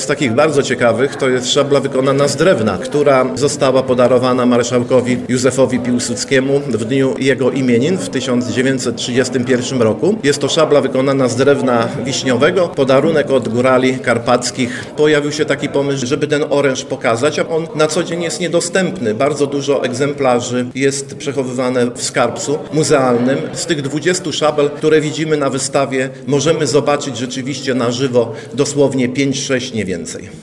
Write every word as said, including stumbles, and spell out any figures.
z takich bardzo ciekawych to jest szabla wykonana z drewna, która została podarowana marszałkowi Józefowi Piłsudskiemu w dniu jego imienin w tysiąc dziewięćset trzydziestym pierwszym roku. Jest to szabla wykonana z drewna wiśniowego, podarunek od górali karpackich. Pojawił się taki pomysł, żeby ten oręż pokazać, a on na co dzień jest niedostępny. Bardzo dużo egzemplarzy jest przechowywane w skarbcu muzealnym. Z tych dwudziestu szabel, które widzimy na wystawie, możemy zobaczyć rzeczywiście na żywo dosłownie pięć sześć, nie więcej.